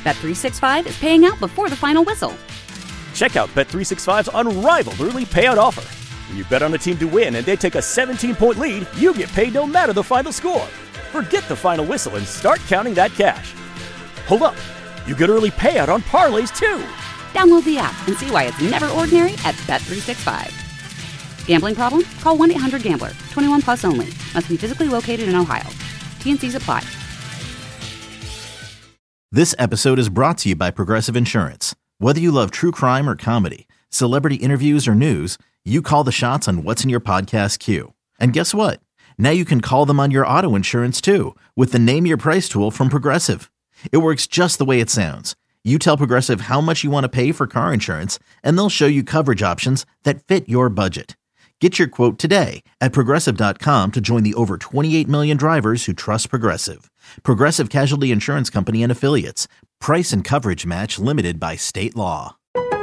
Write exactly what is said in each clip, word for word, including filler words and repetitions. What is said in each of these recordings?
Bet three sixty-five is paying out before the final whistle. Check out Bet three sixty-five's unrivaled early payout offer. When you bet on a team to win and they take a seventeen-point lead, you get paid no matter the final score. Forget the final whistle and start counting that cash. Hold up. You get early payout on parlays, too. Download the app and see why it's never ordinary at Bet three sixty-five. Gambling problem? Call one eight hundred gambler. twenty-one plus only. Must be physically located in Ohio. T N Cs apply. This episode is brought to you by Progressive Insurance. Whether you love true crime or comedy, celebrity interviews or news, you call the shots on what's in your podcast queue. And guess what? Now you can call them on your auto insurance too with the Name Your Price tool from Progressive. It works just the way it sounds. You tell Progressive how much you want to pay for car insurance, and they'll show you coverage options that fit your budget. Get your quote today at Progressive dot com to join the over twenty-eight million drivers who trust Progressive. Progressive Casualty Insurance Company and Affiliates. Price and coverage match limited by state law.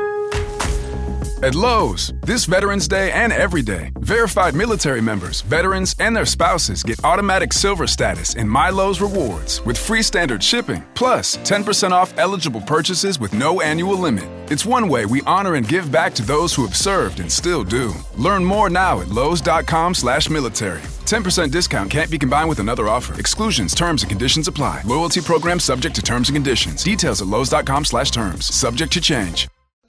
At Lowe's, this Veterans Day and every day, verified military members, veterans, and their spouses get automatic silver status in My Lowe's Rewards with free standard shipping, plus ten percent off eligible purchases with no annual limit. It's one way we honor and give back to those who have served and still do. Learn more now at Lowe's.com slash military. ten percent discount can't be combined with another offer. Exclusions, terms, and conditions apply. Loyalty program subject to terms and conditions. Details at Lowe's.com slash terms. Subject to change.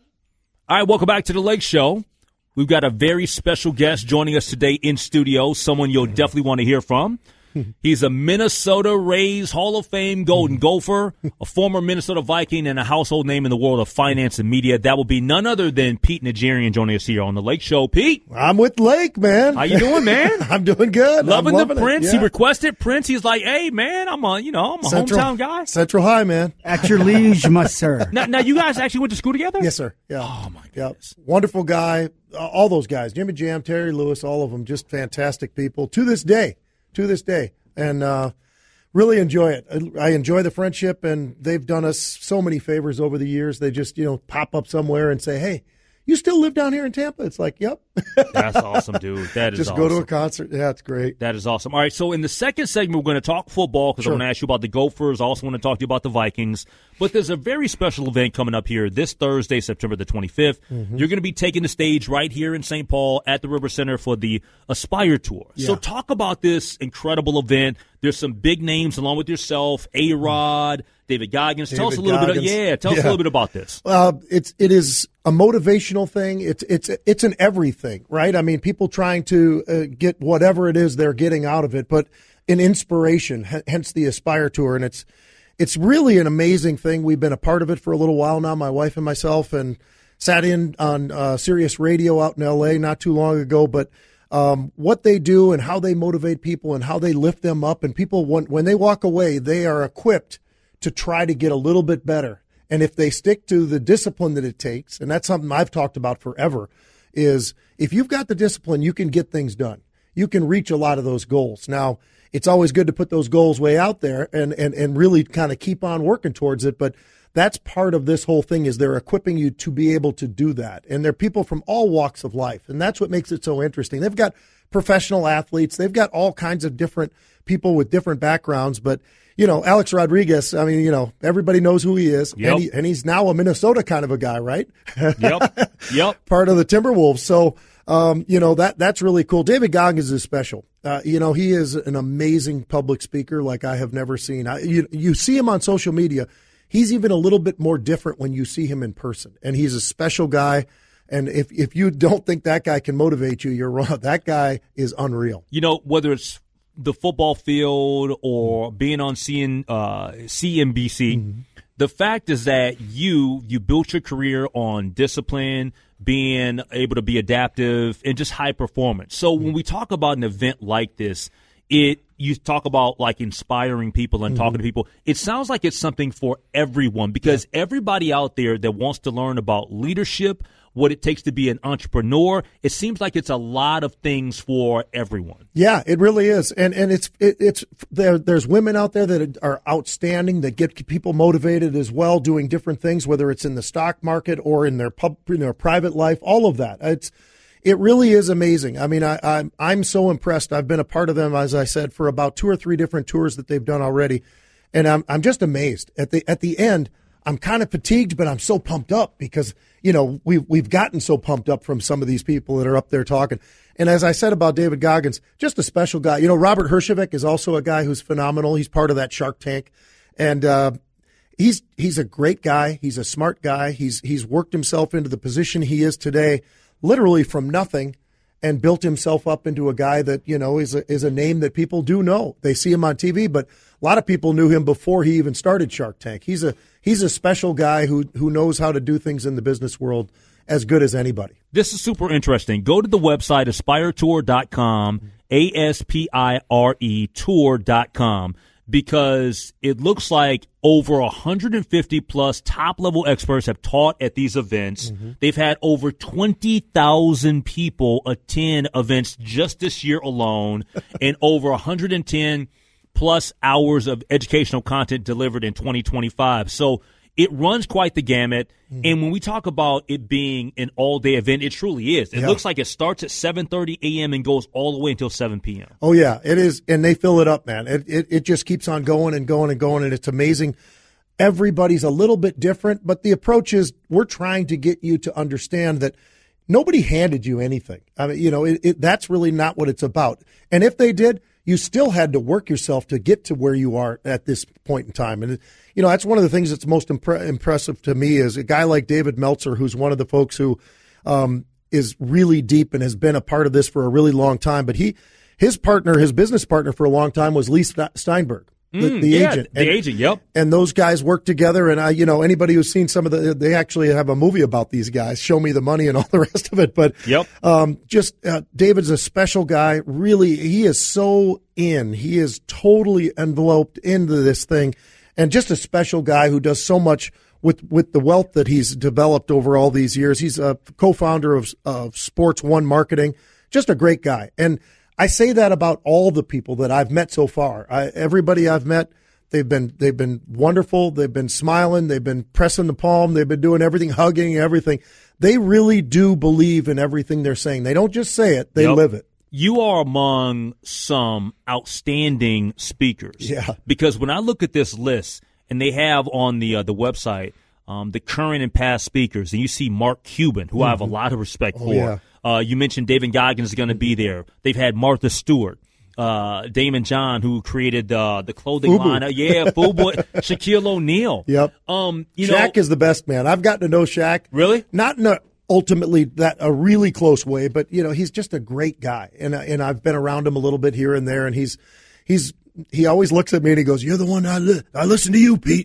All right, welcome back to the Lake Show. We've got a very special guest joining us today in studio, someone you'll definitely want to hear from. He's a Minnesota Rays Hall of Fame Golden Gopher, a former Minnesota Viking, and a household name in the world of finance and media. That will be none other than Pete Najarian joining us here on the Lake Show. Pete, I'm with Lake, man. How you doing, man? I'm doing good. Loving, loving the Prince. Yeah. He requested Prince. He's like, hey, man, I'm a, you know, I'm a Central, hometown guy. Central High, man. At your liege, my sir. Now, now, you guys actually went to school together? Yes, sir. Yeah. Oh, my goodness. Yep. Wonderful guy. Uh, all those guys, Jimmy Jam, Terry Lewis, all of them, just fantastic people to this day, to this day. And uh, really enjoy it. I enjoy the friendship, and they've done us so many favors over the years. They just, you know, pop up somewhere and say, hey, you still live down here in Tampa? It's like, yep. That's awesome, dude. That is just awesome. Just go to a concert. Yeah, it's great. That is awesome. All right, so in the second segment, we're going to talk football because sure. I want to ask you about the Gophers. I also want to talk to you about the Vikings. But there's a very special event coming up here this Thursday, September the twenty-fifth. Mm-hmm. You're going to be taking the stage right here in Saint Paul at the River Center for the Aspire Tour. Yeah. So talk about this incredible event. There's some big names along with yourself, A-Rod, David Goggins. David tell us a little Goggins. bit. Of, yeah, tell yeah. us a little bit about this. Uh, it's it is a motivational thing. It's it's it's an everything, right? I mean, people trying to uh, get whatever it is they're getting out of it, but an inspiration. H- hence the Aspire Tour, and it's it's really an amazing thing. We've been a part of it for a little while now, my wife and myself, and sat in on uh, Sirius Radio out in L A not too long ago, but. Um, what they do and how they motivate people and how they lift them up. And people, when, when they walk away, they are equipped to try to get a little bit better. And if they stick to the discipline that it takes, and that's something I've talked about forever, is if you've got the discipline, you can get things done. You can reach a lot of those goals. Now, it's always good to put those goals way out there and, and, and really kind of keep on working towards it. But that's part of this whole thing is they're equipping you to be able to do that. And they're people from all walks of life. And that's what makes it so interesting. They've got professional athletes. They've got all kinds of different people with different backgrounds. But, you know, Alex Rodriguez, I mean, you know, everybody knows who he is. Yep. And, he, and he's now a Minnesota kind of a guy, right? Yep. Yep. Part of the Timberwolves. So, um, you know, that that's really cool. David Goggins is special. Uh, you know, he is an amazing public speaker like I have never seen. I, you, you see him on social media. He's even a little bit more different when you see him in person, and he's a special guy. And if if you don't think that guy can motivate you, you're wrong. That guy is unreal. You know, whether it's the football field or being on C N, uh, C N B C, mm-hmm. the fact is that you you built your career on discipline, being able to be adaptive, and just high performance. So mm-hmm. when we talk about an event like this, it you talk about like inspiring people and mm-hmm. talking to people. It sounds like it's something for everyone because yeah. everybody out there that wants to learn about leadership, what it takes to be an entrepreneur, it seems like it's a lot of things for everyone. Yeah, it really is. And and it's it, it's there there's women out there that are outstanding that get people motivated as well doing different things, whether it's in the stock market or in their pub in their private life, all of that. It's It really is amazing. I mean, I, I'm I'm so impressed. I've been a part of them, as I said, for about two or three different tours that they've done already, and I'm I'm just amazed. At the at the end, I'm kind of fatigued, but I'm so pumped up because, you know, we've, we've gotten so pumped up from some of these people that are up there talking. And as I said about David Goggins, just a special guy. You know, Robert Herjavec is also a guy who's phenomenal. He's part of that Shark Tank. And uh, he's he's a great guy. He's a smart guy. He's he's worked himself into the position he is today, literally from nothing, and built himself up into a guy that, you know, is a, is a name that people do know. They see him on T V, but a lot of people knew him before he even started Shark Tank. He's a he's a special guy who who knows how to do things in the business world as good as anybody. This is super interesting. Go to the website, aspire tour dot com, A S P I R E tour dot com, because it looks like over one hundred fifty plus top-level experts have taught at these events. Mm-hmm. They've had over twenty thousand people attend events just this year alone, and over one hundred ten plus hours of educational content delivered in twenty twenty-five. So it runs quite the gamut, mm. and when we talk about it being an all-day event, it truly is. It yeah. looks like it starts at seven thirty a.m. and goes all the way until seven p.m. Oh, yeah, it is, and they fill it up, man. It, it it just keeps on going and going and going, and it's amazing. Everybody's a little bit different, but the approach is we're trying to get you to understand that nobody handed you anything. I mean, you know, it, it, that's really not what it's about. And if they did, you still had to work yourself to get to where you are at this point in time. And, you know, that's one of the things that's most impre- impressive to me is a guy like David Meltzer, who's one of the folks who um, is really deep and has been a part of this for a really long time. But he, his partner, his business partner for a long time was Lee Steinberg. The, mm, the yeah, agent. The and, agent, yep. And those guys work together. And, I, you know, anybody who's seen some of the, they actually have a movie about these guys, Show Me the Money and all the rest of it. But yep. um, just uh, David's a special guy. Really, he is so in. He is totally enveloped into this thing. And just a special guy who does so much with, with the wealth that he's developed over all these years. He's a co-founder of, of Sports One Marketing. Just a great guy. And I say that about all the people that I've met so far. I, everybody I've met, they've been they've been wonderful. They've been smiling. They've been pressing the palm. They've been doing everything, hugging everything. They really do believe in everything they're saying. They don't just say it; they yep. live it. You are among some outstanding speakers. Yeah. Because when I look at this list, and they have on the uh, the website um, the current and past speakers, and you see Mark Cuban, who mm-hmm. I have a lot of respect oh, for. Yeah. Uh, you mentioned David Goggins is going to be there. They've had Martha Stewart, uh, Damon John, who created uh, the clothing Fubu. line. Uh, yeah, Fubu, Shaquille O'Neal. Yep. Um, you Shaq know, is the best man. I've gotten to know Shaq. Really? Not in a ultimately that a really close way, but you know he's just a great guy, and and I've been around him a little bit here and there, and he's he's. He always looks at me and he goes, "You're the one I li- I listen to you, Pete."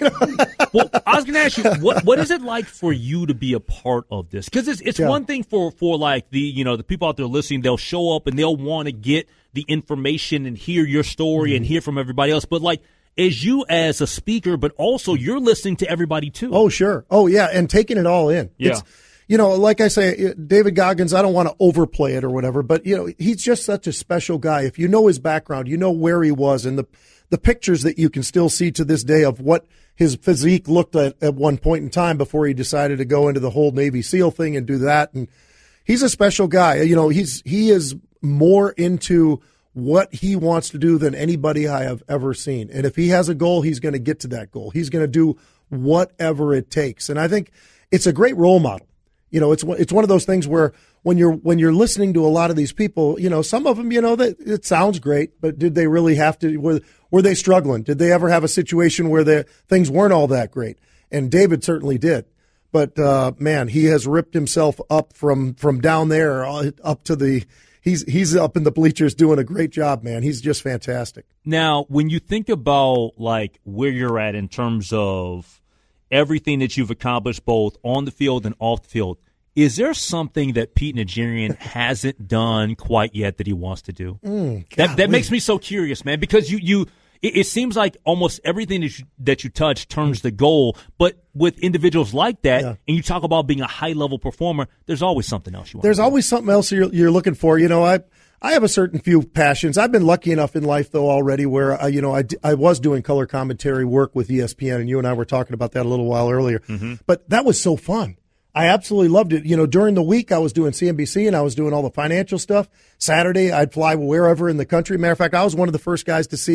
Well, I was going to ask you, what what is it like for you to be a part of this? Because it's it's yeah. one thing for, for like the you know the people out there listening, they'll show up and they'll want to get the information and hear your story mm-hmm. and hear from everybody else. But like as you as a speaker, but also you're listening to everybody too. Oh sure, oh yeah, and taking it all in. Yeah. It's, You know, like I say, David Goggins, I don't want to overplay it or whatever, but, you know, he's just such a special guy. If you know his background, you know where he was, and the the pictures that you can still see to this day of what his physique looked at at one point in time before he decided to go into the whole Navy SEAL thing and do that. And he's a special guy. You know, he's he is more into what he wants to do than anybody I have ever seen. And if he has a goal, he's going to get to that goal. He's going to do whatever it takes. And I think it's a great role model. You know, it's it's one of those things where when you're when you're listening to a lot of these people, you know, some of them, you know, that it sounds great, but did they really have to? Were were they struggling? Did they ever have a situation where the things weren't all that great? And David certainly did. But uh, man, he has ripped himself up from from down there up to the. He's he's up in the bleachers doing a great job, man. He's just fantastic. Now, when you think about like where you're at in terms of everything that you've accomplished both on the field and off the field, is there something that Pete Najarian hasn't done quite yet that he wants to do? Mm, that that makes me so curious, man, because you you it, it seems like almost everything that you, that you touch turns the goal, but with individuals like that, yeah. and you talk about being a high-level performer, there's always something else you want There's to do. always something else you're, you're looking for. You know, I I have a certain few passions. I've been lucky enough in life, though, already where, uh, you know, I, d- I was doing color commentary work with E S P N, and you and I were talking about that a little while earlier. Mm-hmm. But that was so fun. I absolutely loved it. You know, during the week, I was doing C N B C, and I was doing all the financial stuff. Saturday, I'd fly wherever in the country. Matter of fact, I was one of the first guys to see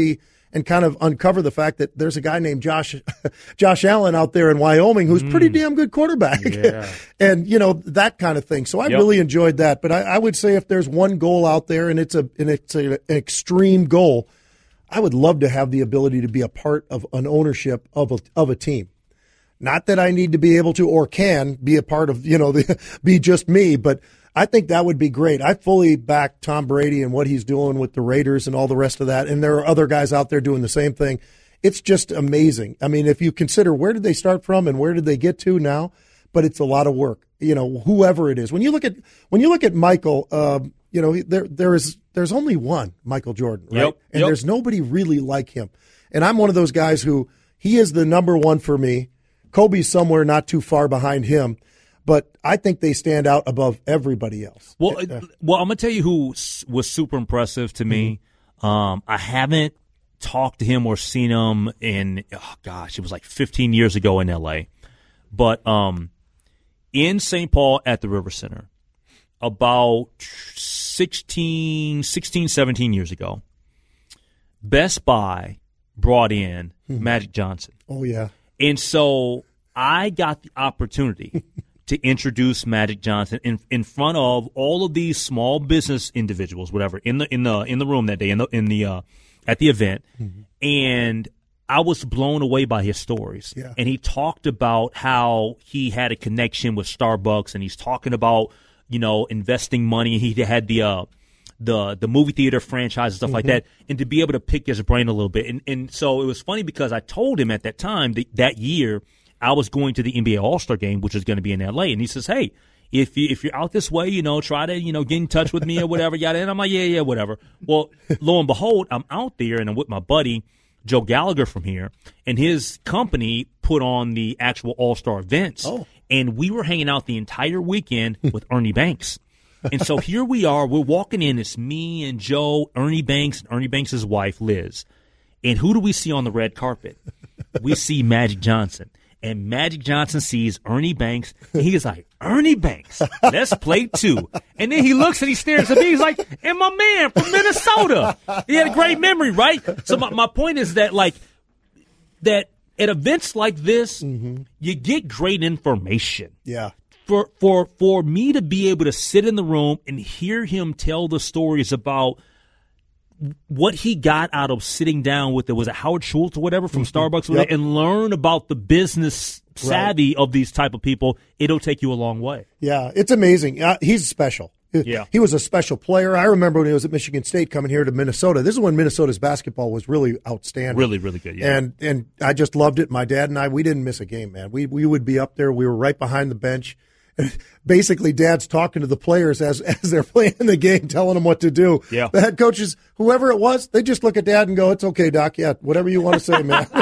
and kind of uncover the fact that there's a guy named Josh Josh Allen out there in Wyoming who's mm. pretty damn good quarterback. Yeah. And, you know, that kind of thing. So I yep. really enjoyed that. But I, I would say if there's one goal out there and it's a and it's a, an extreme goal, I would love to have the ability to be a part of an ownership of a, of a team. Not that I need to be able to or can be a part of, you know, the, be just me, but I think that would be great. I fully back Tom Brady and what he's doing with the Raiders and all the rest of that. And there are other guys out there doing the same thing. It's just amazing. I mean, if you consider where did they start from and where did they get to now, but it's a lot of work, you know, whoever it is. When you look at, when you look at Michael, uh, you know, there, there is, there's only one Michael Jordan, right? Yep. And yep. there's nobody really like him. And I'm one of those guys who he is the number one for me. Kobe's somewhere not too far behind him. But I think they stand out above everybody else. Well, uh, well, I'm gonna tell you who was super impressive to me. Mm-hmm. Um, I haven't talked to him or seen him in, oh gosh, it was like fifteen years ago in L A. But um, in Saint Paul at the River Center, about sixteen, sixteen, seventeen years ago, Best Buy brought in mm-hmm. Magic Johnson. Oh yeah, and so I got the opportunity to introduce Magic Johnson in in front of all of these small business individuals, whatever, in the in the in the room that day, in the in the uh, at the event, mm-hmm. and I was blown away by his stories. Yeah. And he talked about how he had a connection with Starbucks, and he's talking about, you know, investing money. He had the uh, the the movie theater franchise and stuff mm-hmm. like that, and to be able to pick his brain a little bit. And and so it was funny because I told him at that time that, that year I was going to the N B A All-Star game, which is going to be in L A, and he says, hey, if, you, if you're out this way, you know, try to, you know, get in touch with me or whatever, yada. And I'm like, yeah, yeah, whatever. Well, lo and behold, I'm out there, and I'm with my buddy, Joe Gallagher from here, and his company put on the actual All-Star events. Oh. And we were hanging out the entire weekend with Ernie Banks. And so here we are. We're walking in. It's me and Joe, Ernie Banks, and Ernie Banks' wife, Liz. And who do we see on the red carpet? We see Magic Johnson. And Magic Johnson sees Ernie Banks, and he's like, Ernie Banks, let's play two. And then he looks and he stares at me. He's like, and my man from Minnesota. He had a great memory, right? So my, my point is that, like, that at events like this, mm-hmm. you get great information. Yeah. For, for, for me to be able to sit in the room and hear him tell the stories about what he got out of sitting down with, it was a Howard Schultz or whatever from Starbucks yep. and learn about the business savvy right. of these type of people, it'll take you a long way. Yeah, it's amazing. Uh, he's special. Yeah. He was a special player. I remember when he was at Michigan State coming here to Minnesota. This is when Minnesota's basketball was really outstanding. Really, really good, yeah. And and I just loved it. My dad and I, we didn't miss a game, man. We we would be up there. We were right behind the bench. Basically, Dad's talking to the players as as they're playing the game, telling them what to do. Yeah. The head coaches, whoever it was, they just look at Dad and go, "It's okay, Doc. Yeah, whatever you want to say, man."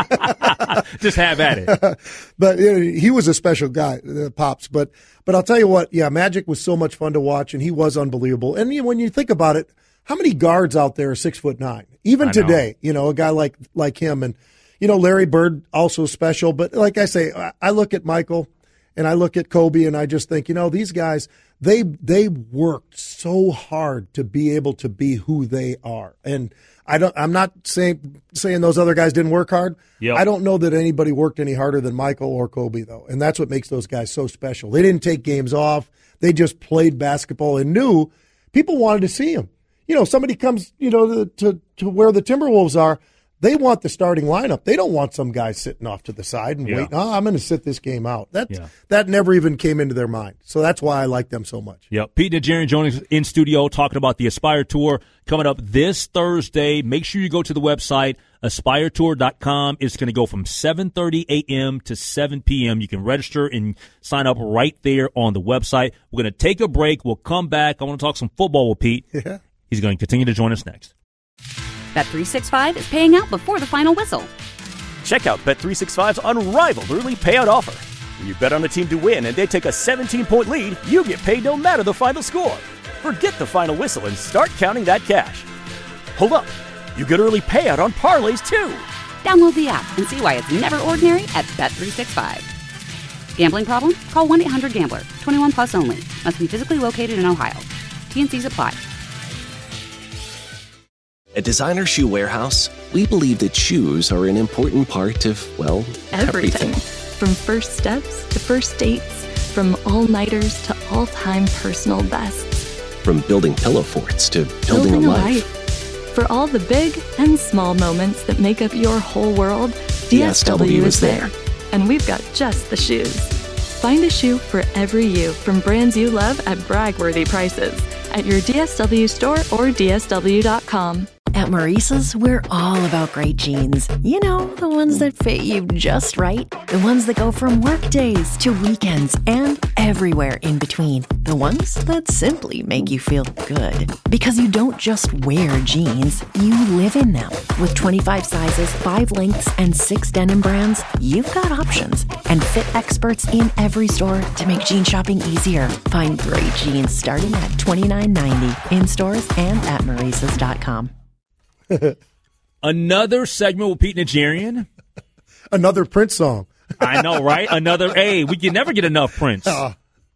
Just have at it. But you know, he was a special guy, uh, Pops. But but I'll tell you what, yeah, Magic was so much fun to watch, and he was unbelievable. And you know, when you think about it, how many guards out there are six foot nine? Even I today, know. you know, a guy like like him, and you know, Larry Bird also special. But like I say, I, I look at Michael. And I look at Kobe and I just think, you know, these guys, they they worked so hard to be able to be who they are. And I don't I'm not saying saying those other guys didn't work hard. Yep. I don't know that anybody worked any harder than Michael or Kobe, though. And that's what makes those guys so special. They didn't take games off. They just played basketball and knew people wanted to see them. You know, somebody comes, you know, to to, to where the Timberwolves are. They want the starting lineup. They don't want some guy sitting off to the side and yeah. waiting. Oh, I'm going to sit this game out. That yeah. that never even came into their mind. So that's why I like them so much. Yep. Pete Najarian joining us in studio talking about the Aspire Tour coming up this Thursday. Make sure you go to the website, aspire tour dot com. It's going to go from seven thirty a.m. to seven p.m. You can register and sign up right there on the website. We're going to take a break. We'll come back. I want to talk some football with Pete. Yeah. He's going to continue to join us next. Bet three sixty-five is paying out before the final whistle. Check out Bet three sixty-five's unrivaled early payout offer. When you bet on a team to win and they take a seventeen-point lead, you get paid no matter the final score. Forget the final whistle and start counting that cash. Hold up. You get early payout on parlays, too. Download the app and see why it's never ordinary at Bet three sixty-five. Gambling problem? Call one eight hundred gambler. twenty-one plus only. Must be physically located in Ohio. T and C's apply. At Designer Shoe Warehouse, we believe that shoes are an important part of, well, everything. everything. From first steps to first dates, from all-nighters to all-time personal bests. From building pillow forts to building, building a, a life. life. For all the big and small moments that make up your whole world, D S W is there. And we've got just the shoes. Find a shoe for every you from brands you love at brag-worthy prices at your D S W store or D S W dot com. At Maurice's, we're all about great jeans. You know, the ones that fit you just right. The ones that go from work days to weekends and everywhere in between. The ones that simply make you feel good. Because you don't just wear jeans, you live in them. With twenty-five sizes, five lengths, and six denim brands, you've got options. And fit experts in every store to make jean shopping easier. Find great jeans starting at twenty-nine ninety in stores and at Maurice's dot com. Another segment with Pete Najarian. Another Prince song. I know, right? Another, hey, we can never get enough Prince. Uh.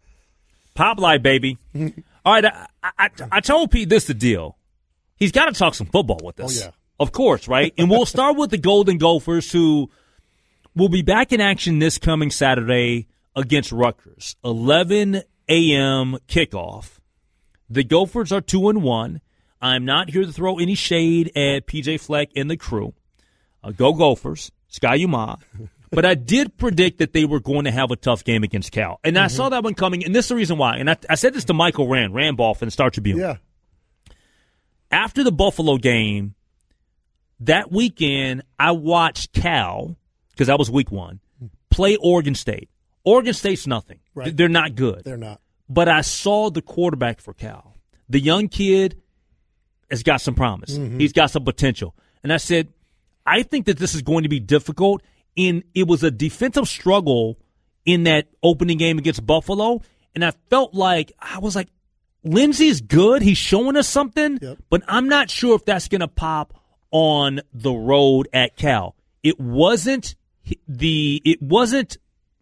Pop Light, baby. All right, I, I, I told Pete this the deal. He's got to talk some football with us. Oh, yeah. Of course, right? And we'll start with the Golden Gophers, who will be back in action this coming Saturday against Rutgers. eleven a.m. kickoff. The Gophers are two and one. I'm not here to throw any shade at P J Fleck and the crew. Uh, go Gophers, Sky Yuma. But I did predict that they were going to have a tough game against Cal. And mm-hmm. I saw that one coming, and this is the reason why. And I, I said this to Michael Rand, Randolph in the Star Tribune. Yeah. After the Buffalo game, that weekend, I watched Cal, because that was week one, play Oregon State. Oregon State's nothing. Right. They're not good. They're not. But I saw the quarterback for Cal. The young kid has got some promise. Mm-hmm. He's got some potential. And I said, I think that this is going to be difficult. And it was a defensive struggle in that opening game against Buffalo. And I felt like, I was like, Lindsey's good. He's showing us something. Yep. But I'm not sure if that's going to pop on the road at Cal. It wasn't the, it wasn't,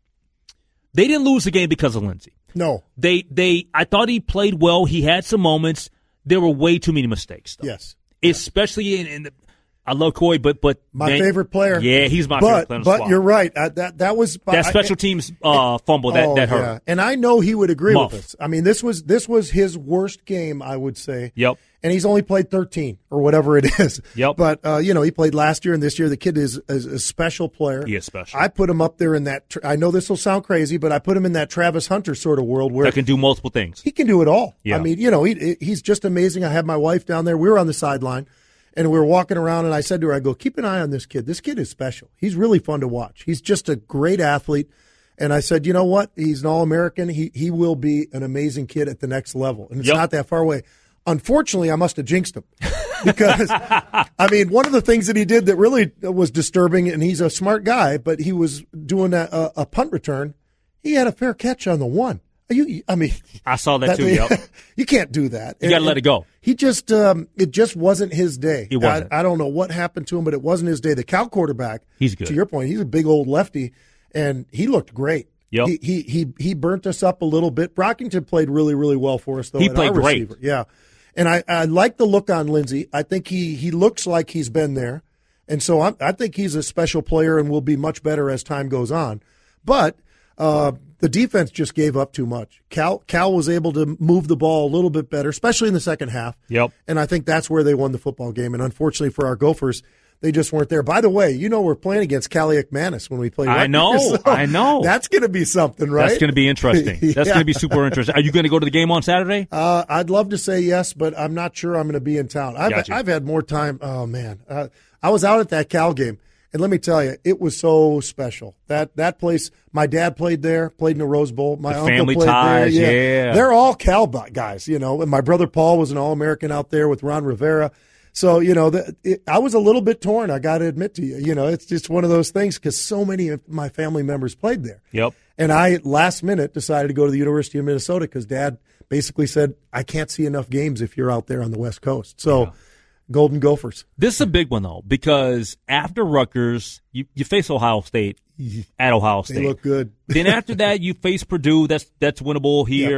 they didn't lose the game because of Lindsey. No. They, they, I thought he played well. He had some moments. There were way too many mistakes, though. Yes. Especially in, in the, I love Coy, but, but. My man, favorite player. Yeah, he's my but, favorite player. But you're right. I, that, that was. That special I, teams uh, fumble that, oh, that hurt. Yeah. And I know he would agree Muff. with us. I mean, this was, this was his worst game, I would say. Yep. And he's only played thirteen or whatever it is. Yep. But, uh, you know, he played last year and this year. The kid is, is a special player. He is special. I put him up there in that, I know this will sound crazy, but I put him in that Travis Hunter sort of world where. That can do multiple things. He can do it all. Yeah. I mean, you know, he, he's just amazing. I had my wife down there. We were on the sideline and we were walking around and I said to her, I go, keep an eye on this kid. This kid is special. He's really fun to watch. He's just a great athlete. And I said, you know what? He's an All-American. He, he will be an amazing kid at the next level. And it's yep. not that far away. Unfortunately, I must have jinxed him because, I mean, one of the things that he did that really was disturbing, and he's a smart guy, but he was doing a, a, a punt return. He had a fair catch on the one. You, I mean, I saw that, that too. Yep. You can't do that. You got to let it go. He just, um, it just wasn't his day. It wasn't. I, I don't know what happened to him, but it wasn't his day. The Cal quarterback, he's good. To your point, he's a big old lefty, and he looked great. Yep. He, he he he burnt us up a little bit. Brockington played really, really well for us, though. He played great. Receiver. Yeah. And I, I like the look on Lindsey. I think he, he looks like he's been there. And so I'm, I think he's a special player and will be much better as time goes on. But uh, the defense just gave up too much. Cal Cal was able to move the ball a little bit better, especially in the second half. Yep. And I think that's where they won the football game. And unfortunately for our Gophers, they just weren't there. By the way, you know we're playing against Cali McManus when we play. I Rutgers, know, so I know. That's going to be something, right? That's going to be interesting. yeah. That's going to be super interesting. Are you going to go to the game on Saturday? Uh, I'd love to say yes, but I'm not sure I'm going to be in town. I've Gotcha. I've had more time. Oh man, uh, I was out at that Cal game, and let me tell you, it was so special. That that place. My dad played there, played in the Rose Bowl. My the uncle family played ties, there. Yeah. yeah, they're all Cal guys, you know. And my brother Paul was an All-American out there with Ron Rivera. So, you know, the, it, I was a little bit torn, I got to admit to you. You know, it's just one of those things because so many of my family members played there. Yep. And I, last minute, decided to go to the University of Minnesota because Dad basically said, I can't see enough games if you're out there on the West Coast. So, yeah. Golden Gophers. This is a big one, though, because after Rutgers, you, you face Ohio State at Ohio State. They look good. Then after that, you face Purdue. That's that's winnable here. Yep.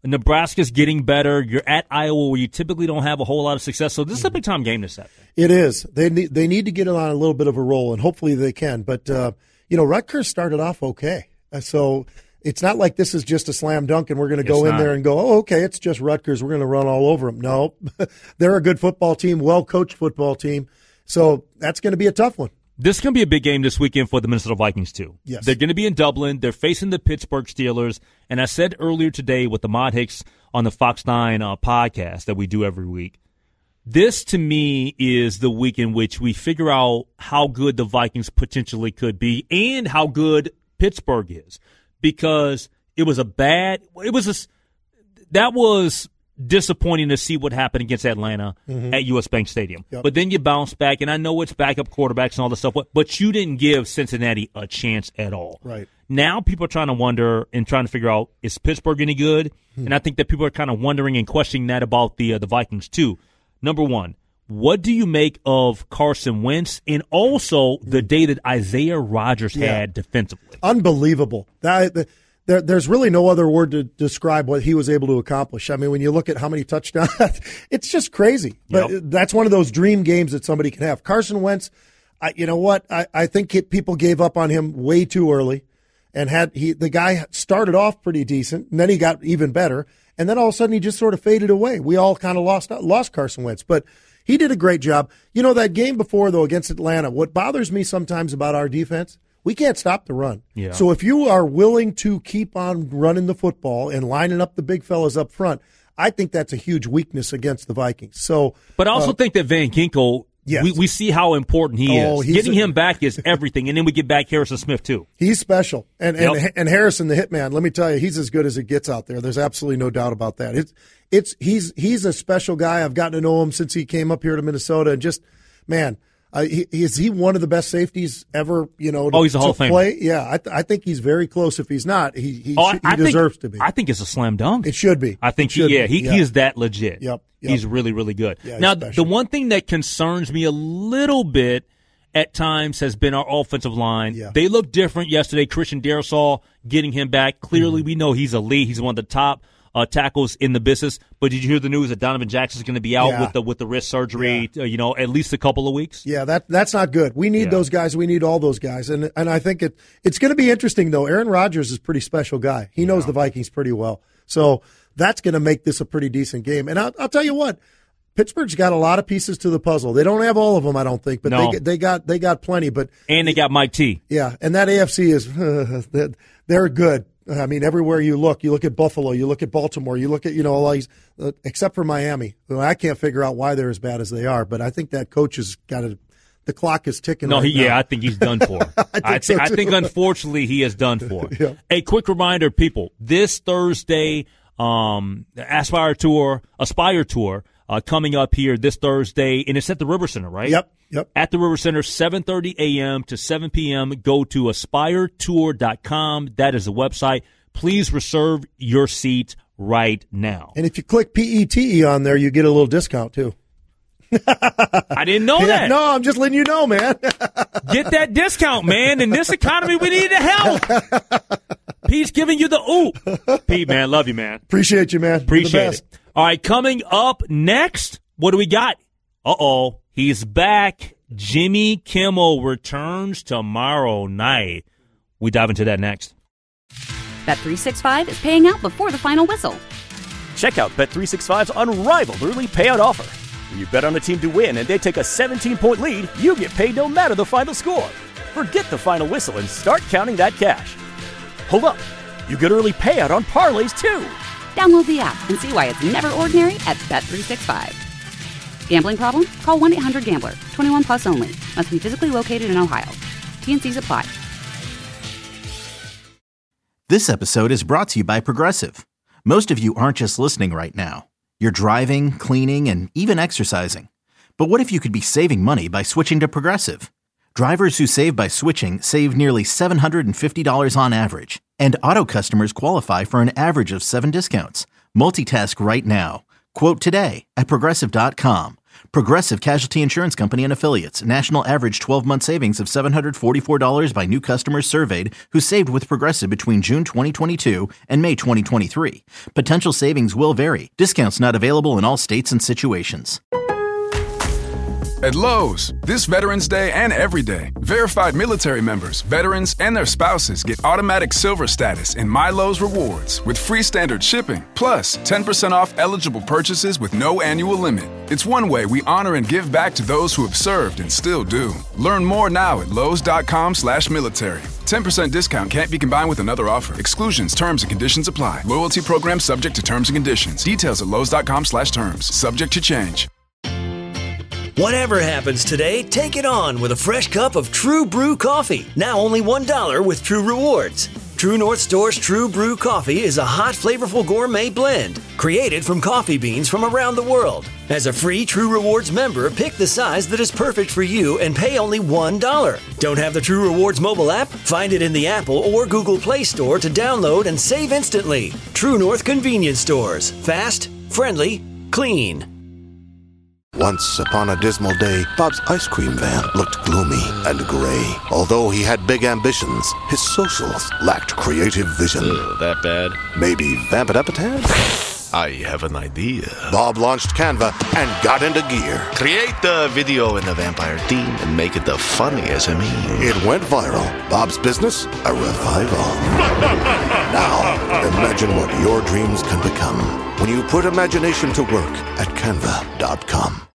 Nebraska's getting better. You're at Iowa where you typically don't have a whole lot of success. So this is a big time game this Saturday. It is. They need, they need to get on a little bit of a roll, and hopefully they can. But, uh, you know, Rutgers started off okay. So it's not like this is just a slam dunk and we're going to go in there and go, oh, okay, it's just Rutgers. We're going to run all over them. No, they're a good football team, well-coached football team. So that's going to be a tough one. This is going to be a big game this weekend for the Minnesota Vikings, too. Yes. They're going to be in Dublin. They're facing the Pittsburgh Steelers. And I said earlier today with the Mod Hicks on the Fox nine uh, podcast that we do every week, this, to me, is the week in which we figure out how good the Vikings potentially could be and how good Pittsburgh is. Because it was a bad – it was a – that was – disappointing to see what happened against Atlanta mm-hmm. at U S. Bank Stadium. Yep. But then you bounce back, and I know it's backup quarterbacks and all this stuff, but you didn't give Cincinnati a chance at all. Right. Now people are trying to wonder and trying to figure out, is Pittsburgh any good? Hmm. And I think that people are kind of wondering and questioning that about the uh, the Vikings too. Number one, what do you make of Carson Wentz and also the day that Isaiah Rodgers yeah. had defensively? Unbelievable. That the, There, there's really no other word to describe what he was able to accomplish. I mean, when you look at how many touchdowns, it's just crazy. But yep. that's one of those dream games that somebody can have. Carson Wentz, I, you know what? I, I think it, people gave up on him way too early, and had he the guy started off pretty decent, and then he got even better, and then all of a sudden he just sort of faded away. We all kind of lost lost Carson Wentz, but he did a great job. You know, that game before though against Atlanta, what bothers me sometimes about our defense. We can't stop the run. Yeah. So if you are willing to keep on running the football and lining up the big fellas up front, I think that's a huge weakness against the Vikings. So, But I also uh, think that Van Ginkel, yes. we, we see how important he oh, is. Getting a, him back is everything. And then we get back Harrison Smith, too. He's special. And, and, yep. and Harrison, the hitman, let me tell you, he's as good as it gets out there. There's absolutely no doubt about that. It's, it's, he's, he's a special guy. I've gotten to know him since he came up here to Minnesota. And just, man, Uh, he, is he one of the best safeties ever, you know, to, oh, he's a Hall of Famer. Play? Yeah, I, th- I think he's very close. If he's not, he he, oh, sh- I, I he deserves think, to be. I think it's a slam dunk. It should be. I think, he, yeah, he, yeah, he is that legit. Yep. yep. He's really, really good. Yeah, now, the one thing that concerns me a little bit at times has been our offensive line. Yeah. They look different yesterday. Christian Darrisaw getting him back. Clearly, mm-hmm. we know he's elite. He's one of the top Uh, tackles in the business, but did you hear the news that Donovan Jackson is going to be out yeah. with the with the wrist surgery? Yeah. Uh, you know, at least a couple of weeks. Yeah, that that's not good. We need yeah. those guys. We need all those guys, and and I think it it's going to be interesting though. Aaron Rodgers is a pretty special guy. He knows yeah. the Vikings pretty well, so that's going to make this a pretty decent game. And I'll, I'll tell you what, Pittsburgh's got a lot of pieces to the puzzle. They don't have all of them, I don't think, but no. they they got they got plenty. But and they got Mike T. Yeah, and that A F C is they're good. I mean, everywhere you look, you look at Buffalo, you look at Baltimore, you look at, you know, all these, uh, except for Miami. Well, I can't figure out why they're as bad as they are, but I think that coach has got to, the clock is ticking. No, right he, now. yeah, I think he's done for. I, think, I, th- so I think, unfortunately, he is done for. yeah. A quick reminder, people, this Thursday, um, the Aspire Tour, Aspire Tour, uh, coming up here this Thursday, and it's at the River Center, right? Yep. Yep. At the River Center, seven thirty a.m. to seven p.m. Go to aspire tour dot com. That is the website. Please reserve your seat right now. And if you click P E T E on there, you get a little discount, too. I didn't know yeah, that. No, I'm just letting you know, man. Get that discount, man. In this economy, we need the help. Pete's giving you the oop. Pete, man, love you, man. Appreciate you, man. Appreciate it. All right, coming up next, what do we got? Uh-oh, he's back. Jimmy Kimmel returns tomorrow night. We dive into that next. Bet three sixty-five is paying out before the final whistle. Check out Bet three sixty-five's unrivaled early payout offer. When you bet on a team to win and they take a seventeen-point lead, you get paid no matter the final score. Forget the final whistle and start counting that cash. Hold up. You get early payout on parlays, too. Download the app and see why it's never ordinary at Bet three sixty-five. Gambling problem? Call one eight hundred gambler. twenty-one plus only. Must be physically located in Ohio. T N Cs apply. This episode is brought to you by Progressive. Most of you aren't just listening right now. You're driving, cleaning, and even exercising. But what if you could be saving money by switching to Progressive? Drivers who save by switching save nearly seven hundred fifty dollars on average. And auto customers qualify for an average of seven discounts. Multitask right now. Quote today at Progressive dot com. Progressive Casualty Insurance Company and Affiliates. National average twelve-month savings of seven hundred forty-four dollars by new customers surveyed who saved with Progressive between June twenty twenty-two and May twenty twenty-three. Potential savings will vary. Discounts not available in all states and situations. At Lowe's, this Veterans Day and every day, verified military members, veterans, and their spouses get automatic silver status in My Lowe's Rewards with free standard shipping, plus ten percent off eligible purchases with no annual limit. It's one way we honor and give back to those who have served and still do. Learn more now at lowes.com slash military. ten percent discount can't be combined with another offer. Exclusions, terms, and conditions apply. Loyalty program subject to terms and conditions. Details at lowes.com slash terms. Subject to change. Whatever happens today, take it on with a fresh cup of True Brew coffee. Now only one dollar with True Rewards. True North Store's True Brew coffee is a hot, flavorful gourmet blend created from coffee beans from around the world. As a free True Rewards member, pick the size that is perfect for you and pay only one dollar. Don't have the True Rewards mobile app? Find it in the Apple or Google Play Store to download and save instantly. True North Convenience Stores. Fast, friendly, clean. Once upon a dismal day, Bob's ice cream van looked gloomy and gray. Although he had big ambitions, his socials lacked creative vision. Ugh, that bad? Maybe vamp it up a tad? I have an idea. Bob launched Canva and got into gear. Create the video in the vampire theme and make it the funniest I mean. It went viral. Bob's business, a revival. Now, imagine what your dreams can become when you put imagination to work at canva dot com.